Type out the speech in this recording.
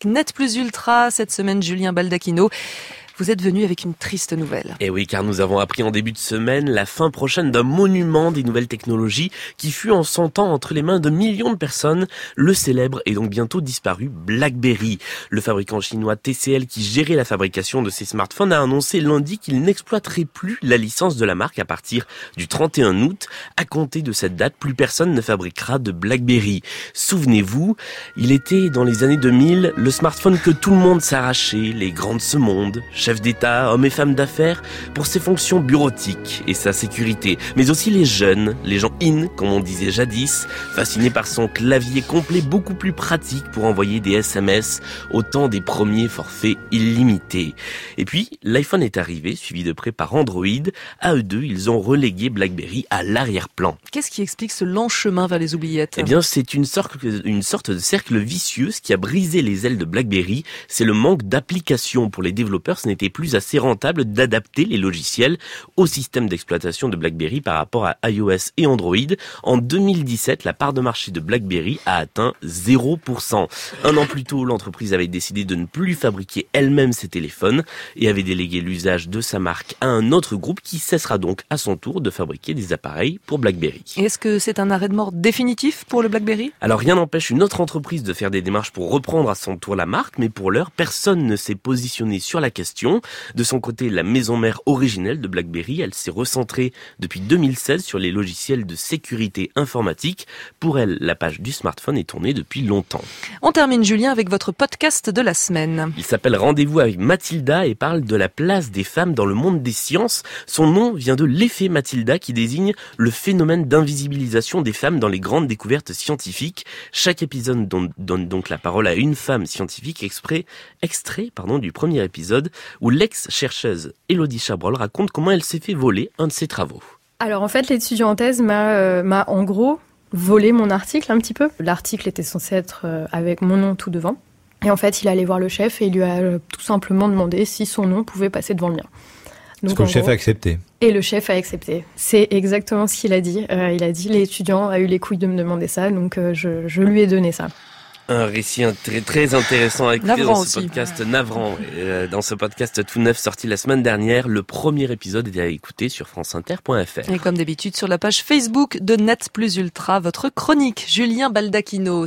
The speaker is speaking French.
Net Plus Ultra. Cette semaine, Julien Baldacchino, vous êtes venu avec une triste nouvelle. Et oui, car nous avons appris en début de semaine la fin prochaine d'un monument des nouvelles technologies qui fut en son temps entre les mains de millions de personnes. Le célèbre et donc bientôt disparu BlackBerry. Le fabricant chinois TCL qui gérait la fabrication de ces smartphones a annoncé lundi qu'il n'exploiterait plus la licence de la marque à partir du 31 août. À compter de cette date, plus personne ne fabriquera de BlackBerry. Souvenez-vous, il était dans les années 2000 le smartphone que tout le monde s'arrachait, les grands de ce monde, chefs d'État, hommes et femmes d'affaires, pour ses fonctions bureautiques et sa sécurité. Mais aussi les jeunes, les gens in, comme on disait jadis, fascinés par son clavier complet beaucoup plus pratique pour envoyer des SMS au temps des premiers forfaits illimités. Et puis, l'iPhone est arrivé, suivi de près par Android. À eux deux, ils ont relégué BlackBerry à l'arrière-plan. Qu'est-ce qui explique ce lent chemin vers les oubliettes ? Eh bien, c'est une sorte de cercle vicieux. Ce qui a brisé les ailes de BlackBerry, c'est le manque d'applications pour les développeurs. Ce n'était plus assez rentable d'adapter les logiciels au système d'exploitation de BlackBerry par rapport à iOS et Android. En 2017, la part de marché de BlackBerry a atteint 0%. Un an plus tôt, l'entreprise avait décidé de ne plus fabriquer elle-même ses téléphones et avait délégué l'usage de sa marque à un autre groupe qui cessera donc à son tour de fabriquer des appareils pour BlackBerry. Est-ce que c'est un arrêt de mort définitif pour le BlackBerry ? Alors rien n'empêche une autre entreprise de faire des démarches pour reprendre à son tour la marque, mais pour l'heure, personne ne s'est positionné sur la question. De son côté, la maison mère originelle de BlackBerry, elle s'est recentrée depuis 2016 sur les logiciels de sécurité informatique. Pour elle, la page du smartphone est tournée depuis longtemps. On termine, Julien, avec votre podcast de la semaine. Il s'appelle Rendez-vous avec Mathilda et parle de la place des femmes dans le monde des sciences. Son nom vient de l'effet Mathilda qui désigne le phénomène d'invisibilisation des femmes dans les grandes découvertes scientifiques. Chaque épisode donne donc la parole à une femme scientifique extrait du premier épisode où l'ex-chercheuse Élodie Chabrol raconte comment elle s'est fait voler un de ses travaux. Alors en fait, l'étudiant en thèse m'a en gros volé mon article un petit peu. L'article était censé être avec mon nom tout devant. Et en fait, il est allé voir le chef et il lui a tout simplement demandé si son nom pouvait passer devant le mien. Donc, le chef a accepté. Et le chef a accepté. C'est exactement ce qu'il a dit. Il a dit, l'étudiant a eu les couilles de me demander ça, donc je lui ai donné ça. Un récit très intéressant à écouter dans ce podcast navrant. Dans ce podcast tout neuf sorti la semaine dernière, le premier épisode est à écouter sur franceinter.fr. Et comme d'habitude sur la page Facebook de Net Plus Ultra, votre chronique Julien Baldacchino.